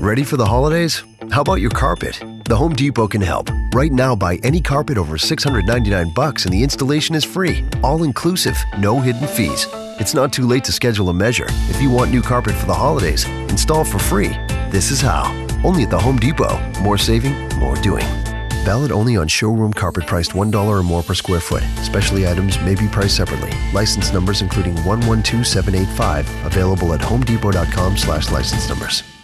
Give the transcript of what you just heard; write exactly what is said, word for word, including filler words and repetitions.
Ready for the holidays? How about your carpet? The Home Depot can help. Right now, buy any carpet over six hundred ninety-nine bucks and the installation is free. All inclusive, no hidden fees. It's not too late to schedule a measure. If you want new carpet for the holidays, install for free. This is how. Only at the Home Depot. More saving, more doing. Valid only on showroom carpet priced one dollar or more per square foot. Specialty items may be priced separately. License numbers including one one two seven eight five. Available at homedepot dot com slash license numbers.